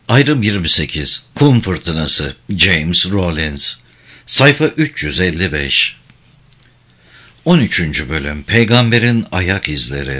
Ayrım 28. Kum Fırtınası. James Rollins. Sayfa 355. 13. Bölüm. Peygamberin Ayak İzleri.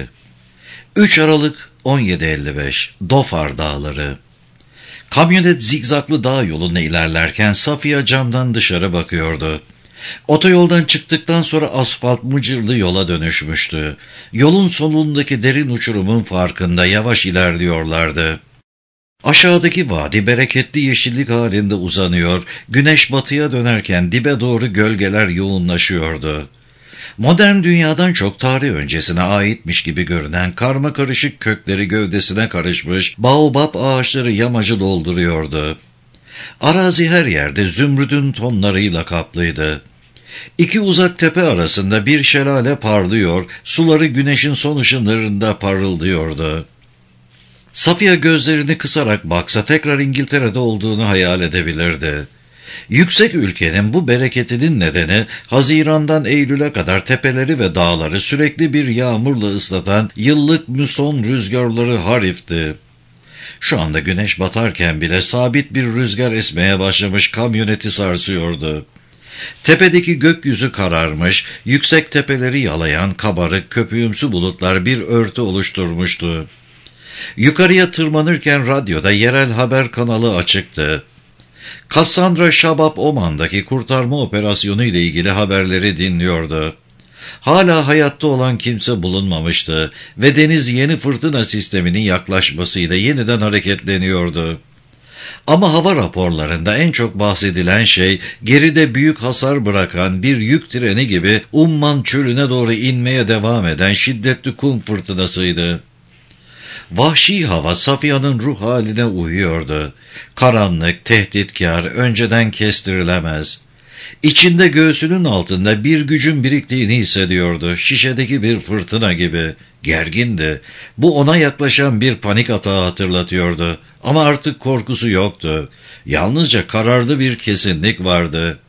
3 Aralık 17.55. Dofar Dağları. Kamyonet zigzaklı dağ yoluna ilerlerken Safiye camdan dışarı bakıyordu. Otoyoldan çıktıktan sonra asfalt mıcırlı yola dönüşmüştü. Yolun sonundaki derin uçurumun farkında yavaş ilerliyorlardı. Aşağıdaki vadi bereketli yeşillik halinde uzanıyor, güneş batıya dönerken dibe doğru gölgeler yoğunlaşıyordu. Modern dünyadan çok tarih öncesine aitmiş gibi görünen karmakarışık kökleri gövdesine karışmış baobab ağaçları yamacı dolduruyordu. Arazi her yerde zümrüdün tonlarıyla kaplıydı. İki uzak tepe arasında bir şelale parlıyor, suları güneşin son ışınlarında parıldıyordu. Safiye gözlerini kısarak baksa tekrar İngiltere'de olduğunu hayal edebilirdi. Yüksek ülkenin bu bereketinin nedeni Haziran'dan Eylül'e kadar tepeleri ve dağları sürekli bir yağmurla ıslatan yıllık müson rüzgarları harifti. Şu anda güneş batarken bile sabit bir rüzgar esmeye başlamış kamyoneti sarsıyordu. Tepedeki gökyüzü kararmış, yüksek tepeleri yalayan kabarık köpüğümsü bulutlar bir örtü oluşturmuştu. Yukarıya tırmanırken radyoda yerel haber kanalı açıktı. Cassandra Şabab Oman'daki kurtarma operasyonu ile ilgili haberleri dinliyordu. Hala hayatta olan kimse bulunmamıştı ve deniz yeni fırtına sisteminin yaklaşmasıyla yeniden hareketleniyordu. Ama hava raporlarında en çok bahsedilen şey geride büyük hasar bırakan bir yük treni gibi Umman çölüne doğru inmeye devam eden şiddetli kum fırtınasıydı. Vahşi hava Safiya'nın ruh haline uyuyordu. Karanlık, tehditkar, önceden kestirilemez. İçinde göğsünün altında bir gücün biriktiğini hissediyordu. Şişedeki bir fırtına gibi. Gergindi. Bu ona yaklaşan bir panik atağı hatırlatıyordu. Ama artık korkusu yoktu. Yalnızca kararlı bir kesinlik vardı.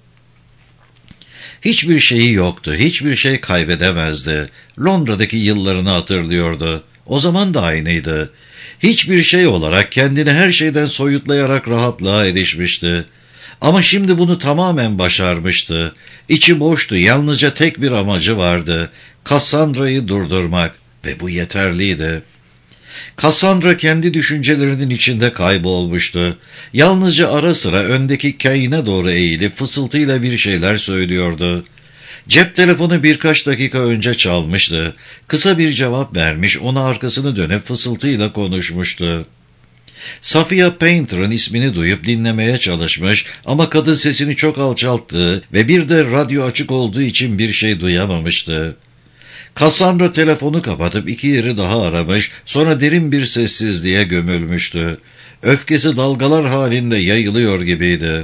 Hiçbir şeyi yoktu. Hiçbir şey kaybedemezdi. Londra'daki yıllarını hatırlıyordu. O zaman da aynıydı. Hiçbir şey olarak kendini her şeyden soyutlayarak rahatlığa erişmişti. Ama şimdi bunu tamamen başarmıştı. İçi boştu, yalnızca tek bir amacı vardı. Cassandra'yı durdurmak ve bu yeterliydi. Cassandra kendi düşüncelerinin içinde kaybolmuştu. Yalnızca ara sıra öndeki kayına doğru eğilip fısıltıyla bir şeyler söylüyordu. Cep telefonu birkaç dakika önce çalmıştı. Kısa bir cevap vermiş, ona arkasını dönüp fısıltıyla konuşmuştu. Safiye Painter'ın ismini duyup dinlemeye çalışmış ama kadın sesini çok alçalttı ve bir de radyo açık olduğu için bir şey duyamamıştı. Cassandra telefonu kapatıp 2 yeri daha aramış, sonra derin bir sessizliğe gömülmüştü. Öfkesi dalgalar halinde yayılıyor gibiydi.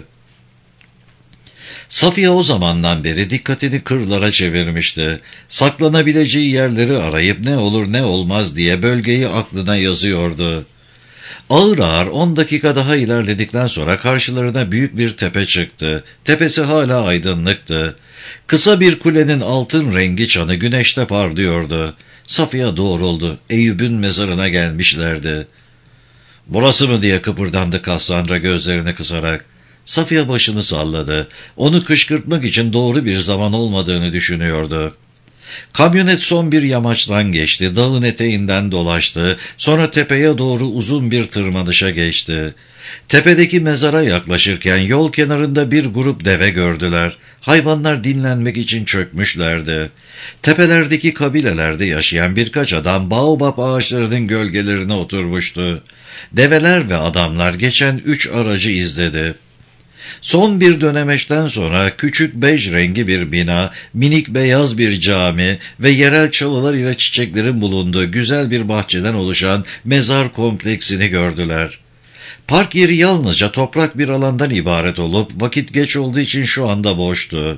Safiye o zamandan beri dikkatini kırlara çevirmişti. Saklanabileceği yerleri arayıp ne olur ne olmaz diye bölgeyi aklına yazıyordu. Ağır ağır 10 dakika daha ilerledikten sonra karşılarına büyük bir tepe çıktı. Tepesi hala aydınlıktı. Kısa bir kulenin altın rengi çanı güneşte parlıyordu. Safiye doğruldu. Eyüp'ün mezarına gelmişlerdi. "Burası mı?" diye kıpırdandı Cassandra gözlerini kısarak. Safiye başını salladı. Onu kışkırtmak için doğru bir zaman olmadığını düşünüyordu. Kamyonet son bir yamaçtan geçti, dağın eteğinden dolaştı, sonra tepeye doğru uzun bir tırmanışa geçti. Tepedeki mezara yaklaşırken yol kenarında bir grup deve gördüler. Hayvanlar dinlenmek için çökmüşlerdi. Tepelerdeki kabilelerde yaşayan birkaç adam baobab ağaçlarının gölgelerine oturmuştu. Develer ve adamlar geçen 3 aracı izledi. Son bir dönemeçten sonra küçük bej rengi bir bina, minik beyaz bir cami ve yerel çalılar ile çiçeklerin bulunduğu güzel bir bahçeden oluşan mezar kompleksini gördüler. Park yeri yalnızca toprak bir alandan ibaret olup vakit geç olduğu için şu anda boştu.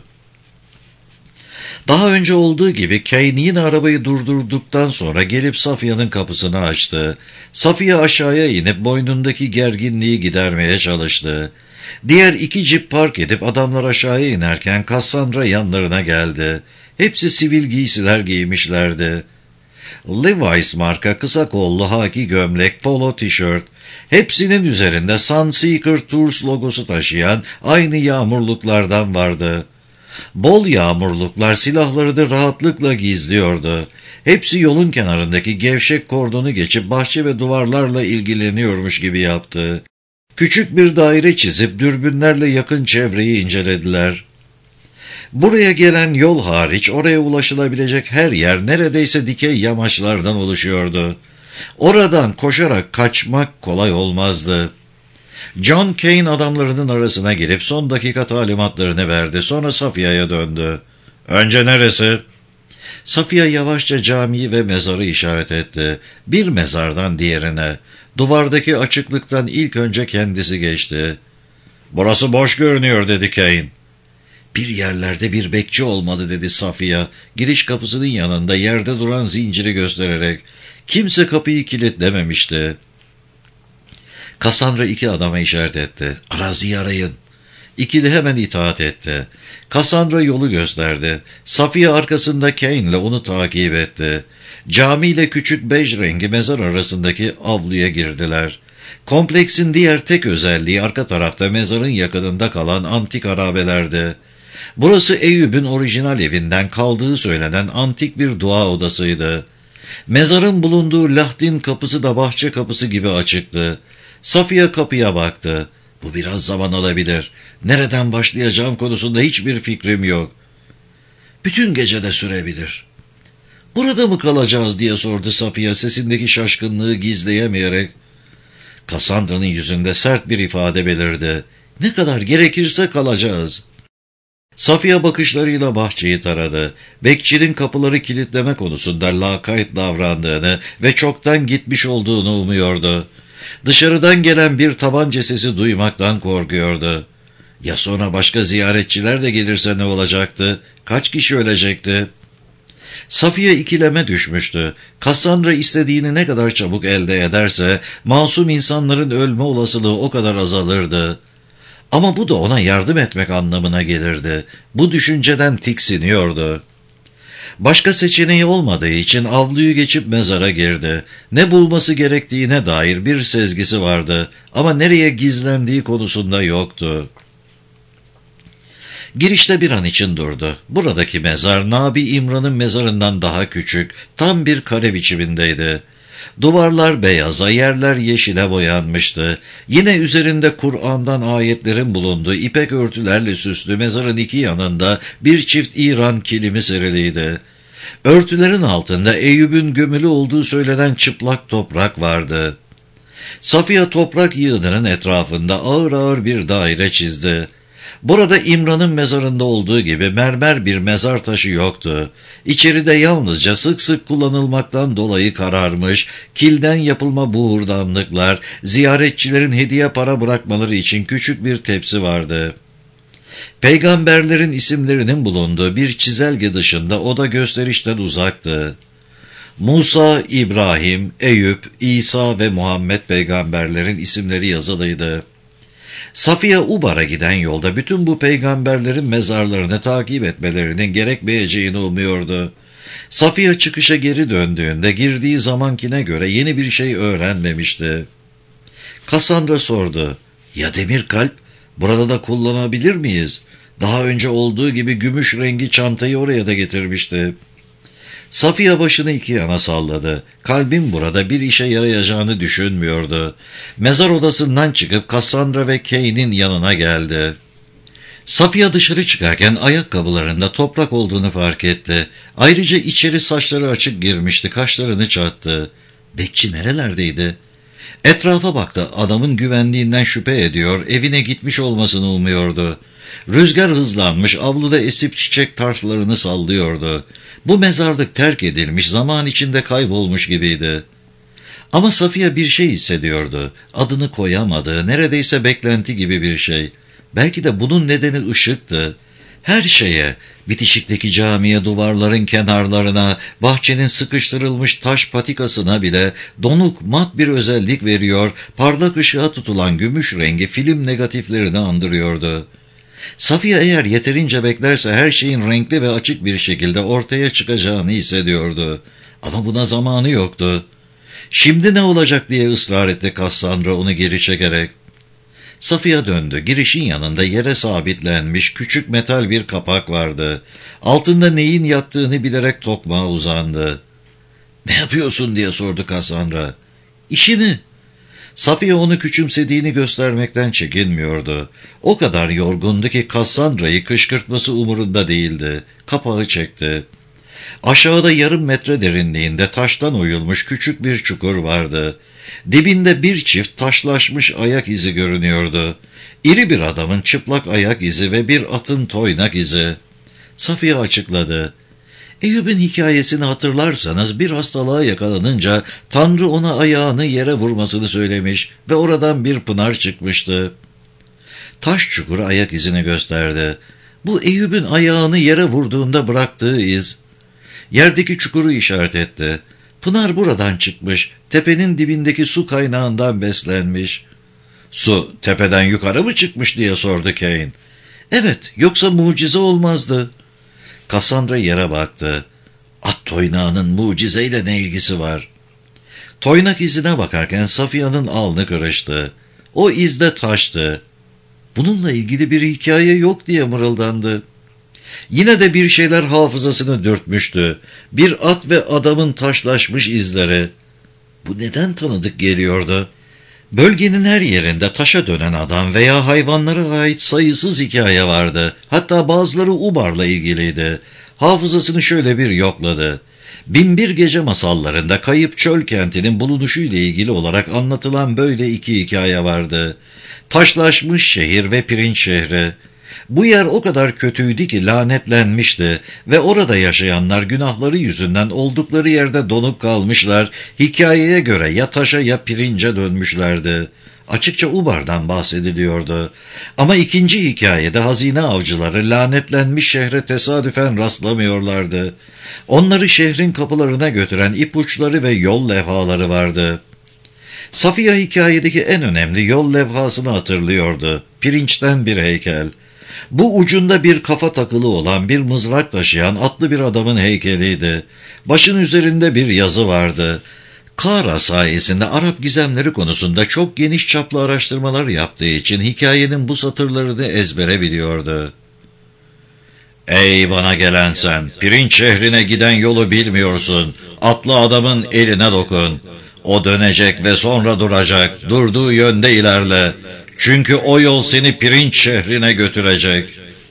Daha önce olduğu gibi Kane yine arabayı durdurduktan sonra gelip Safiye'nin kapısını açtı. Safiye aşağıya inip boynundaki gerginliği gidermeye çalıştı. Diğer 2 cip park edip adamlar aşağıya inerken Cassandra yanlarına geldi. Hepsi sivil giysiler giymişlerdi. Levi's marka kısa kollu haki gömlek, polo tişört. Hepsinin üzerinde Sunseeker Tours logosu taşıyan aynı yağmurluklardan vardı. Bol yağmurluklar silahları da rahatlıkla gizliyordu. Hepsi yolun kenarındaki gevşek kordonu geçip bahçe ve duvarlarla ilgileniyormuş gibi yaptı. Küçük bir daire çizip dürbünlerle yakın çevreyi incelediler. Buraya gelen yol hariç oraya ulaşılabilecek her yer neredeyse dikey yamaçlardan oluşuyordu. Oradan koşarak kaçmak kolay olmazdı. John Kane adamlarının arasına girip son dakika talimatlarını verdi. Sonra Safiya'ya döndü. "Önce neresi?" Safiya yavaşça camiyi ve mezarı işaret etti. Bir mezardan diğerine. Duvardaki açıklıktan ilk önce kendisi geçti. "Burası boş görünüyor," dedi Kane. "Bir yerlerde bir bekçi olmalı," dedi Safiya, giriş kapısının yanında yerde duran zinciri göstererek. Kimse kapıyı kilitlememişti. Cassandra iki adama işaret etti. "Araziyi arayın." İkili hemen itaat etti. Cassandra yolu gösterdi. Safiye arkasında Kane'le onu takip etti. Cami ile küçük bej rengi mezar arasındaki avluya girdiler. Kompleksin diğer tek özelliği arka tarafta mezarın yakınında kalan antik harabelerdi. Burası Eyüp'ün orijinal evinden kaldığı söylenen antik bir dua odasıydı. Mezarın bulunduğu lahdin kapısı da bahçe kapısı gibi açıktı. Safiye kapıya baktı. "Bu biraz zaman alabilir. Nereden başlayacağım konusunda hiçbir fikrim yok. Bütün gece de sürebilir." "Burada mı kalacağız?" diye sordu Safiye sesindeki şaşkınlığı gizleyemeyerek. Cassandra'nın yüzünde sert bir ifade belirdi. "Ne kadar gerekirse kalacağız." Safiye bakışlarıyla bahçeyi taradı. Bekçinin kapıları kilitleme konusunda lakayt davrandığını ve çoktan gitmiş olduğunu umuyordu. Dışarıdan gelen bir tabanca sesi duymaktan korkuyordu. Ya sonra başka ziyaretçiler de gelirse ne olacaktı? Kaç kişi ölecekti? Safiye ikileme düşmüştü. Cassandra istediğini ne kadar çabuk elde ederse masum insanların ölme olasılığı o kadar azalırdı. Ama bu da ona yardım etmek anlamına gelirdi. Bu düşünceden tiksiniyordu. Başka seçeneği olmadığı için avluyu geçip mezara girdi. Ne bulması gerektiğine dair bir sezgisi vardı ama nereye gizlendiği konusunda yoktu. Girişte bir an için durdu. Buradaki mezar Nabi İmran'ın mezarından daha küçük, tam bir kare biçimindeydi. Duvarlar beyaza, yerler yeşile boyanmıştı. Yine üzerinde Kur'an'dan ayetlerin bulunduğu ipek örtülerle süslü mezarın iki yanında bir çift İran kilimi seriliydi. Örtülerin altında Eyüp'ün gömülü olduğu söylenen çıplak toprak vardı. Safiye toprak yığınının etrafında ağır ağır bir daire çizdi. Burada İmran'ın mezarında olduğu gibi mermer bir mezar taşı yoktu. İçeride yalnızca sık sık kullanılmaktan dolayı kararmış, kilden yapılma buğurdanlıklar, ziyaretçilerin hediye para bırakmaları için küçük bir tepsi vardı. Peygamberlerin isimlerinin bulunduğu bir çizelge dışında oda gösterişten uzaktı. Musa, İbrahim, Eyüp, İsa ve Muhammed peygamberlerin isimleri yazılıydı. Safiye Ubar'a giden yolda bütün bu peygamberlerin mezarlarını takip etmelerinin gerekmeyeceğini umuyordu. Safiye çıkışa geri döndüğünde girdiği zamankine göre yeni bir şey öğrenmemişti. Cassandra sordu. "Ya demir kalp? Burada da kullanabilir miyiz? Daha önce olduğu gibi gümüş rengi çantayı oraya da getirmişti." Safiye başını iki yana salladı. Kalbin burada bir işe yarayacağını düşünmüyordu. Mezar odasından çıkıp Cassandra ve Kane'in yanına geldi. Safiye dışarı çıkarken ayakkabılarında toprak olduğunu fark etti. Ayrıca içeri saçları açık girmişti, kaşlarını çattı. Bekçi nerelerdeydi? Etrafa baktı, adamın güvenliğinden şüphe ediyor, evine gitmiş olmasını umuyordu. Rüzgar hızlanmış, avluda esip çiçek tartlarını sallıyordu. Bu mezarlık terk edilmiş, zaman içinde kaybolmuş gibiydi. Ama Safiye bir şey hissediyordu. Adını koyamadığı, neredeyse beklenti gibi bir şey. Belki de bunun nedeni ışıktı. Her şeye, bitişikteki camiye, duvarların kenarlarına, bahçenin sıkıştırılmış taş patikasına bile donuk, mat bir özellik veriyor, parlak ışığa tutulan gümüş rengi film negatiflerini andırıyordu. Safiye eğer yeterince beklerse her şeyin renkli ve açık bir şekilde ortaya çıkacağını hissediyordu. Ama buna zamanı yoktu. Şimdi ne olacak diye ısrar etti Cassandra onu geri çekerek. Safiye döndü. Girişin yanında yere sabitlenmiş küçük metal bir kapak vardı. Altında neyin yattığını bilerek tokmağa uzandı. "Ne yapıyorsun?" diye sordu Cassandra. "İşimi." Safiye onu küçümsediğini göstermekten çekinmiyordu. O kadar yorgundu ki Cassandra'yı kışkırtması umurunda değildi. Kapağı çekti. Aşağıda yarım metre derinliğinde taştan oyulmuş küçük bir çukur vardı. Dibinde bir çift taşlaşmış ayak izi görünüyordu. İri bir adamın çıplak ayak izi ve bir atın toynak izi. Safiye açıkladı. Eyüp'ün hikayesini hatırlarsanız bir hastalığa yakalanınca Tanrı ona ayağını yere vurmasını söylemiş ve oradan bir pınar çıkmıştı. Taş çukuru ayak izini gösterdi. Bu Eyüp'ün ayağını yere vurduğunda bıraktığı iz. Yerdeki çukuru işaret etti. Pınar buradan çıkmış, tepenin dibindeki su kaynağından beslenmiş. "Su tepeden yukarı mı çıkmış?" diye sordu Cain. "Evet, yoksa mucize olmazdı." Cassandra yere baktı. "At toynağının mucizeyle ne ilgisi var?" Toynak izine bakarken Safiya'nın alnı kırıştı. O izde taştı. "Bununla ilgili bir hikaye yok" diye mırıldandı. Yine de bir şeyler hafızasını dürtmüştü. Bir at ve adamın taşlaşmış izleri. Bu neden tanıdık geliyordu? Bölgenin her yerinde taşa dönen adam veya hayvanlara ait sayısız hikaye vardı. Hatta bazıları Ubar'la ilgiliydi. Hafızasını şöyle bir yokladı. Binbir Gece masallarında kayıp çöl kentinin bulunuşuyla ilgili olarak anlatılan böyle iki hikaye vardı. Taşlaşmış şehir ve pirinç şehri. Bu yer o kadar kötüydü ki lanetlenmişti ve orada yaşayanlar günahları yüzünden oldukları yerde donup kalmışlar, hikayeye göre ya taşa ya pirince dönmüşlerdi. Açıkça Ubar'dan bahsediliyordu. Ama ikinci hikayede hazine avcıları lanetlenmiş şehre tesadüfen rastlamıyorlardı. Onları şehrin kapılarına götüren ipuçları ve yol levhaları vardı. Safiye hikayedeki en önemli yol levhasını hatırlıyordu. Pirinçten bir heykel. Bu ucunda bir kafa takılı olan bir mızrak taşıyan atlı bir adamın heykeliydi. Başın üzerinde bir yazı vardı. Kara sayesinde Arap gizemleri konusunda çok geniş çaplı araştırmalar yaptığı için hikayenin bu satırlarını ezbere biliyordu. "Ey bana gelen sen, pirinç şehrine giden yolu bilmiyorsun. Atlı adamın eline dokun. O dönecek ve sonra duracak. Durduğu yönde ilerle. Çünkü o yol seni pirinç şehrine götürecek."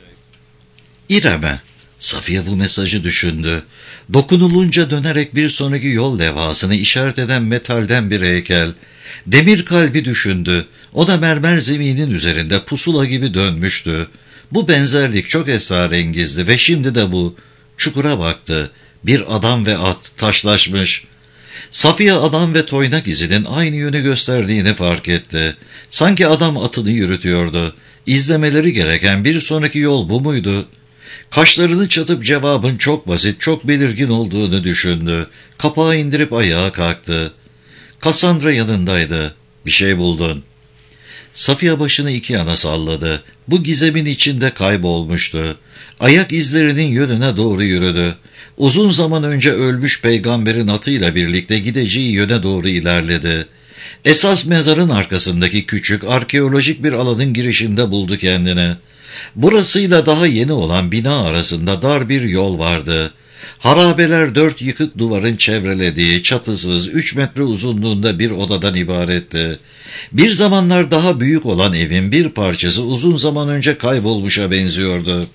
İrem'e. Safiye bu mesajı düşündü. Dokunulunca dönerek bir sonraki yol levhasını işaret eden metalden bir heykel. Demir kalbi düşündü. O da mermer zeminin üzerinde pusula gibi dönmüştü. Bu benzerlik çok esrarengizdi ve şimdi de bu. Çukura baktı. Bir adam ve at taşlaşmış. Safiye adam ve toynak izinin aynı yönü gösterdiğini fark etti. Sanki adam atını yürütüyordu. İzlemeleri gereken bir sonraki yol bu muydu? Kaşlarını çatıp cevabın çok basit, çok belirgin olduğunu düşündü. Kapağı indirip ayağa kalktı. Cassandra yanındaydı. "Bir şey buldun." Safiye başını iki yana salladı. Bu gizemin içinde kaybolmuştu. Ayak izlerinin yönüne doğru yürüdü. Uzun zaman önce ölmüş peygamberin atıyla birlikte gideceği yöne doğru ilerledi. Esas mezarın arkasındaki küçük arkeolojik bir alanın girişinde buldu kendini. Burasıyla daha yeni olan bina arasında dar bir yol vardı. Harabeler 4 yıkık duvarın çevrelediği çatısız 3 metre uzunluğunda bir odadan ibaretti. Bir zamanlar daha büyük olan evin bir parçası uzun zaman önce kaybolmuşa benziyordu.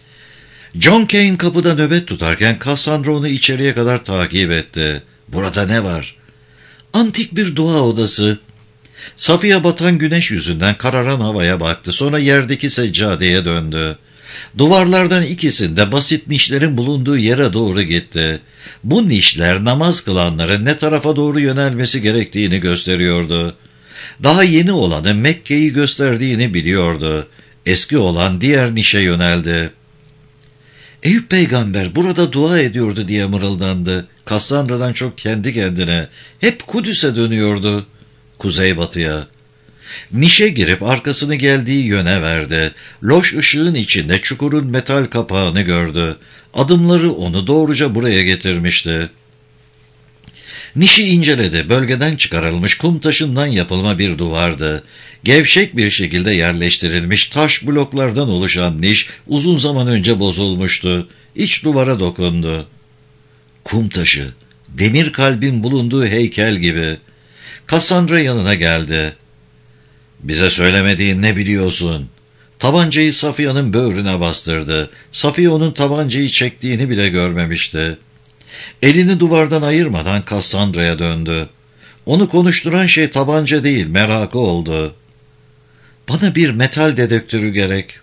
John Cain kapıda nöbet tutarken Cassandra onu içeriye kadar takip etti. "Burada ne var?" "Antik bir dua odası." Safiye batan güneş yüzünden kararan havaya baktı. Sonra yerdeki seccadeye döndü. Duvarlardan ikisinde basit nişlerin bulunduğu yere doğru gitti. Bu nişler namaz kılanların ne tarafa doğru yönelmesi gerektiğini gösteriyordu. Daha yeni olanı Mekke'yi gösterdiğini biliyordu. Eski olan diğer nişe yöneldi. "Eyüp peygamber burada dua ediyordu" diye mırıldandı. Cassandra'dan çok kendi kendine. "Hep Kudüs'e dönüyordu." "Kuzeybatıya." Nişe girip arkasını geldiği yöne verdi. Loş ışığın içinde çukurun metal kapağını gördü. Adımları onu doğruca buraya getirmişti. Nişi inceledi. Bölgeden çıkarılmış kum taşından yapılma bir duvardı. Gevşek bir şekilde yerleştirilmiş taş bloklardan oluşan niş uzun zaman önce bozulmuştu. İç duvara dokundu. Kum taşı, demir kalbin bulunduğu heykel gibi. Cassandra yanına geldi. "Bize söylemediğin ne biliyorsun?" Tabancayı Safiya'nın böğrüne bastırdı. Safiye onun tabancayı çektiğini bile görmemişti. Elini duvardan ayırmadan Cassandra'ya döndü. Onu konuşturan şey tabanca değil, merakı oldu. "Bana bir metal dedektörü gerek."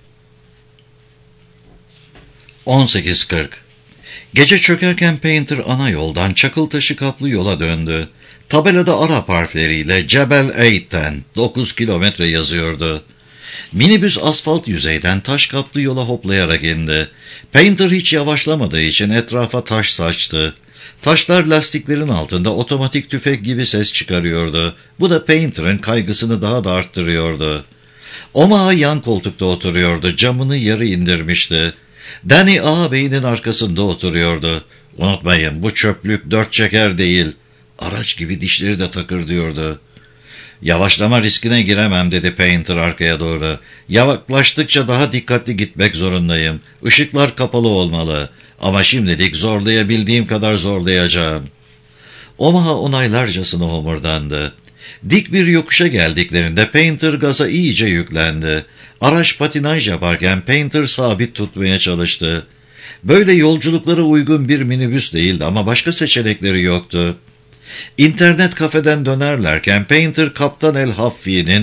18:40. Gece çökerken Painter ana yoldan Çakıltaşı kaplı yola döndü. Tabelada Arap harfleriyle Cebel Eyd'den 9 kilometre yazıyordu. Minibüs asfalt yüzeyden taş kaplı yola hoplayarak indi. Painter hiç yavaşlamadığı için etrafa taş saçtı. Taşlar lastiklerin altında otomatik tüfek gibi ses çıkarıyordu. Bu da Painter'ın kaygısını daha da arttırıyordu. Omaha yan koltukta oturuyordu. Camını yarı indirmişti. Danny ağabeyinin arkasında oturuyordu. "Unutmayın, bu çöplük 4 çeker değil. Araç gibi dişleri de takırdıyordu. "Yavaşlama riskine giremem," dedi Painter arkaya doğru. "Yaklaştıkça daha dikkatli gitmek zorundayım. Işıklar kapalı olmalı. Ama şimdilik zorlayabildiğim kadar zorlayacağım." Omaha onaylarcasına homurdandı. Dik bir yokuşa geldiklerinde Painter gaza iyice yüklendi. Araç patinaj yaparken Painter sabit tutmaya çalıştı. Böyle yolculuklara uygun bir minibüs değildi ama başka seçenekleri yoktu. İnternet kafeden dönerlerken Painter Kaptan El Haffi'nin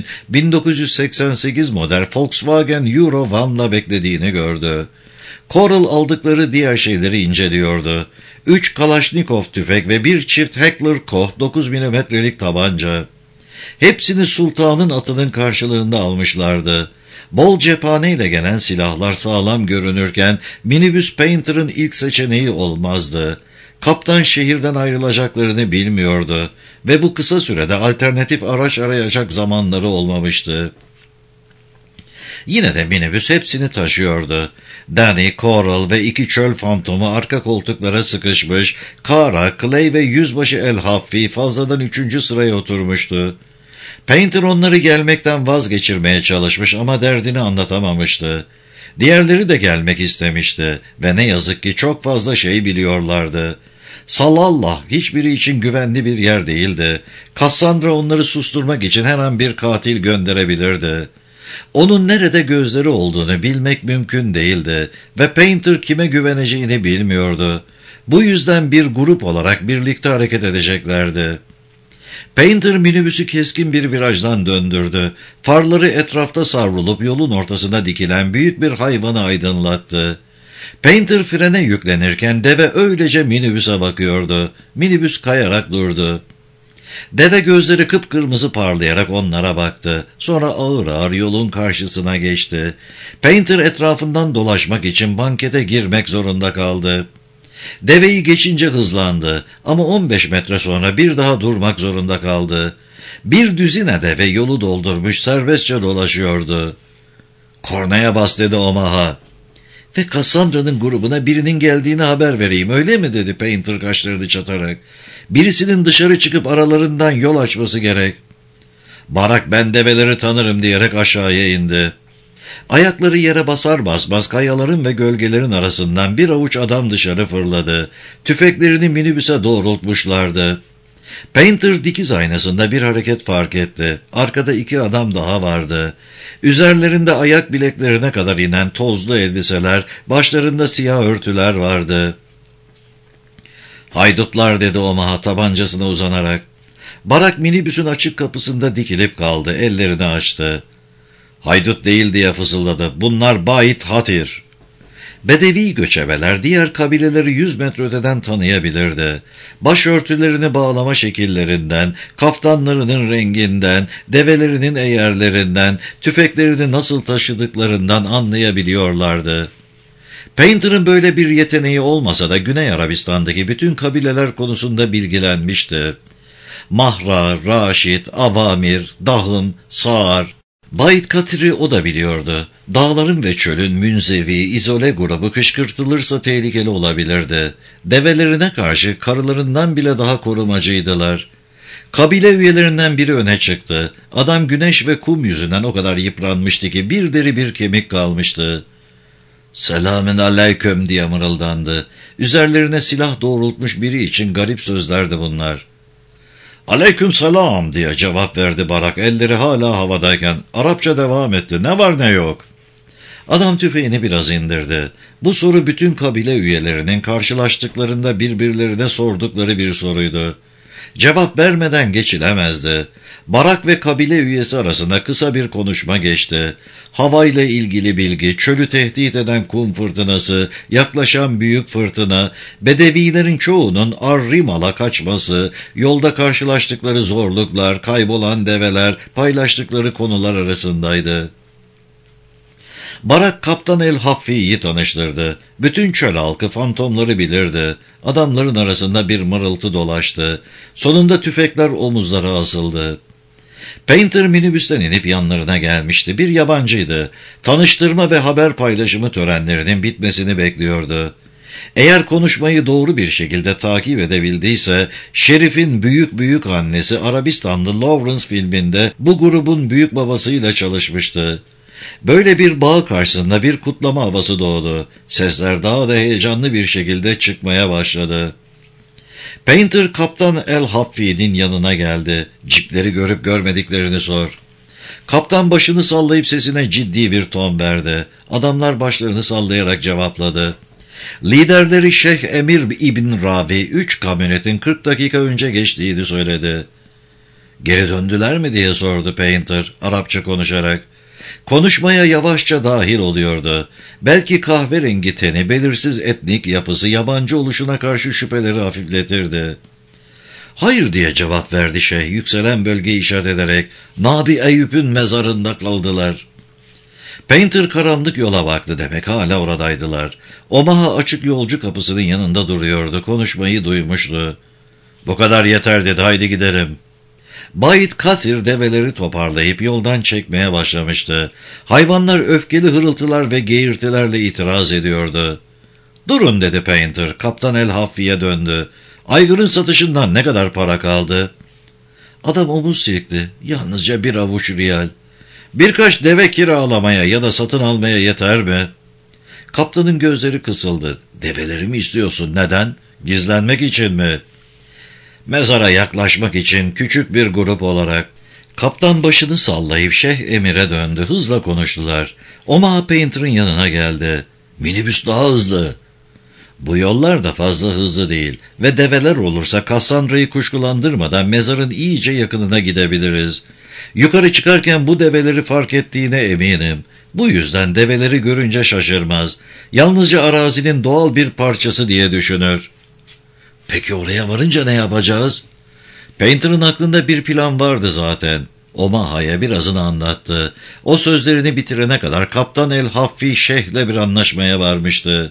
1988 model Volkswagen Euro Van'la beklediğini gördü. Coral aldıkları diğer şeyleri inceliyordu. 3 Kalashnikov tüfek ve bir çift Heckler Koch 9 milimetrelik tabanca. Hepsini sultanın atının karşılığında almışlardı. Bol cephaneyle gelen silahlar sağlam görünürken minibüs Painter'ın ilk seçeneği olmazdı. Kaptan şehirden ayrılacaklarını bilmiyordu ve bu kısa sürede alternatif araç arayacak zamanları olmamıştı. Yine de minibüs hepsini taşıyordu. Danny, Coral ve 2 çöl fantomu arka koltuklara sıkışmış, Kara, Clay ve yüzbaşı El Haffi fazladan 3. sıraya oturmuştu. Painter onları gelmekten vazgeçirmeye çalışmış ama derdini anlatamamıştı. Diğerleri de gelmek istemişti ve ne yazık ki çok fazla şey biliyorlardı. Salallah hiçbiri için güvenli bir yer değildi. Cassandra onları susturmak için her an bir katil gönderebilirdi. Onun nerede gözleri olduğunu bilmek mümkün değildi ve Painter kime güveneceğini bilmiyordu. Bu yüzden bir grup olarak birlikte hareket edeceklerdi. Painter minibüsü keskin bir virajdan döndürdü. Farları etrafta savrulup yolun ortasına dikilen büyük bir hayvanı aydınlattı. Painter frene yüklenirken deve öylece minibüse bakıyordu. Minibüs kayarak durdu. Deve gözleri kıpkırmızı parlayarak onlara baktı. Sonra ağır ağır yolun karşısına geçti. Painter etrafından dolaşmak için bankete girmek zorunda kaldı. Deveyi geçince hızlandı ama 15 metre sonra bir daha durmak zorunda kaldı. Bir düzine deve yolu doldurmuş serbestçe dolaşıyordu. "Kornaya bas," dedi Omaha. "Ve Cassandra'nın grubuna birinin geldiğini haber vereyim, öyle mi?" dedi Painter kaşlarını çatarak. "Birisinin dışarı çıkıp aralarından yol açması gerek." "Barak, ben develeri tanırım," diyerek aşağıya indi. Ayakları yere basar basmaz kayaların ve gölgelerin arasından bir avuç adam dışarı fırladı. Tüfeklerini minibüse doğrultmuşlardı. Painter dikiz aynasında bir hareket fark etti. Arkada 2 adam daha vardı. Üzerlerinde ayak bileklerine kadar inen tozlu elbiseler, başlarında siyah örtüler vardı. "Haydutlar," dedi Omaha tabancasına uzanarak. Barak minibüsün açık kapısında dikilip kaldı, ellerini açtı. "Haydut değil," diye fısıldadı. "Bunlar Bait Hatir." Bedevi göçebeler diğer kabileleri 100 metre öteden tanıyabilirdi. Başörtülerini bağlama şekillerinden, kaftanlarının renginden, develerinin eğerlerinden, tüfeklerini nasıl taşıdıklarından anlayabiliyorlardı. Painter'ın böyle bir yeteneği olmasa da Güney Arabistan'daki bütün kabileler konusunda bilgilenmişti. Mahra, Raşid, Avamir, Dahım, Sağır, Bayit Katir'i o da biliyordu. Dağların ve çölün münzevi, izole grubu kışkırtılırsa tehlikeli olabilirdi. Develerine karşı karılarından bile daha korumacıydılar. Kabile üyelerinden biri öne çıktı. Adam güneş ve kum yüzünden o kadar yıpranmıştı ki bir deri bir kemik kalmıştı. "Selamün aleyküm" diye mırıldandı. Üzerlerine silah doğrultmuş biri için garip sözlerdi bunlar. "Aleyküm selam" diye cevap verdi Barak, elleri hala havadayken. Arapça devam etti. "Ne var ne yok?" Adam tüfeğini biraz indirdi. Bu soru bütün kabile üyelerinin karşılaştıklarında birbirlerine sordukları bir soruydu. Cevap vermeden geçilemezdi. Barak ve kabile üyesi arasında kısa bir konuşma geçti. Havayla ilgili bilgi, çölü tehdit eden kum fırtınası, yaklaşan büyük fırtına, bedevilerin çoğunun Arrimal'a kaçması, yolda karşılaştıkları zorluklar, kaybolan develer, paylaştıkları konular arasındaydı. Barak Kaptan El Haffi'yi tanıştırdı. Bütün çöl halkı fantomları bilirdi. Adamların arasında bir mırıltı dolaştı. Sonunda tüfekler omuzlara asıldı. Painter minibüsten inip yanlarına gelmişti. Bir yabancıydı. Tanıştırma ve haber paylaşımı törenlerinin bitmesini bekliyordu. Eğer konuşmayı doğru bir şekilde takip edebildiyse, Şerif'in büyük annesi Arabistanlı Lawrence filminde bu grubun büyük babasıyla çalışmıştı. Böyle bir bağ karşısında bir kutlama havası doğdu. Sesler daha da heyecanlı bir şekilde çıkmaya başladı. Painter Kaptan El Haffi'nin yanına geldi. "Cipleri görüp görmediklerini sor." Kaptan başını sallayıp sesine ciddi bir ton verdi. Adamlar başlarını sallayarak cevapladı. Liderleri Şeyh Emir İbn Ravi 3 kamyonetin 40 dakika önce geçtiğini söyledi. "Geri döndüler mi?" diye sordu Painter Arapça konuşarak. Konuşmaya yavaşça dahil oluyordu. Belki kahverengi teni, belirsiz etnik yapısı yabancı oluşuna karşı şüpheleri hafifletirdi. "Hayır" diye cevap verdi şeyh, yükselen bölgeyi işaret ederek. "Nabi Eyüp'ün mezarında kaldılar." Painter karanlık yola baktı, demek hala oradaydılar. Omaha açık yolcu kapısının yanında duruyordu, konuşmayı duymuştu. "Bu kadar yeter" dedi, "haydi gidelim." Bayit Katir develeri toparlayıp yoldan çekmeye başlamıştı. Hayvanlar öfkeli hırıltılar ve geğirtilerle itiraz ediyordu. "Durun" dedi Painter. Kaptan El Haffi'ye döndü. "Aygırın satışından ne kadar para kaldı?" Adam omuz silkti. "Yalnızca bir avuç riyal." "Birkaç deve kiralamaya ya da satın almaya yeter mi?" Kaptanın gözleri kısıldı. "Develeri mi istiyorsun? Neden? Gizlenmek için mi?" "Mezara yaklaşmak için, küçük bir grup olarak." Kaptan başını sallayıp Şeyh Emir'e döndü. Hızla konuştular. Omaha Painter'ın yanına geldi. "Minibüs daha hızlı." "Bu yollar da fazla hızlı değil ve develer olursa Cassandra'yı kuşkulandırmadan mezarın iyice yakınına gidebiliriz. Yukarı çıkarken bu develeri fark ettiğine eminim. Bu yüzden develeri görünce şaşırmaz. Yalnızca arazinin doğal bir parçası diye düşünür." "Peki oraya varınca ne yapacağız?" Painter'ın aklında bir plan vardı zaten. Omaha'ya birazını anlattı. O sözlerini bitirene kadar Kaptan El Haffi Şeyh'le bir anlaşmaya varmıştı.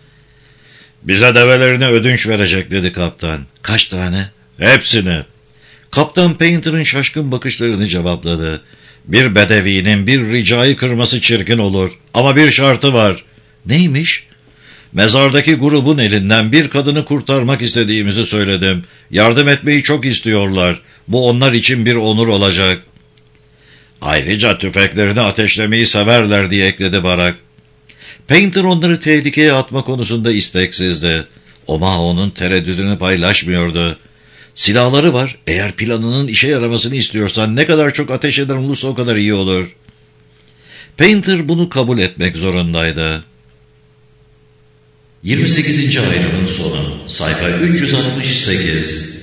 "Bize develerini ödünç verecek" dedi kaptan. "Kaç tane?" "Hepsini." Kaptan Painter'ın şaşkın bakışlarını cevapladı. "Bir bedevinin bir ricayı kırması çirkin olur. Ama bir şartı var." "Neymiş?" "Mezardaki grubun elinden bir kadını kurtarmak istediğimizi söyledim. Yardım etmeyi çok istiyorlar. Bu onlar için bir onur olacak." "Ayrıca tüfeklerini ateşlemeyi severler" diye ekledi Barak. Painter onları tehlikeye atma konusunda isteksizdi. Omaha onun tereddüdünü paylaşmıyordu. "Silahları var. Eğer planının işe yaramasını istiyorsan ne kadar çok ateş eden olursa o kadar iyi olur." Painter bunu kabul etmek zorundaydı. 28. ayrımın sonu. Sayfa 368.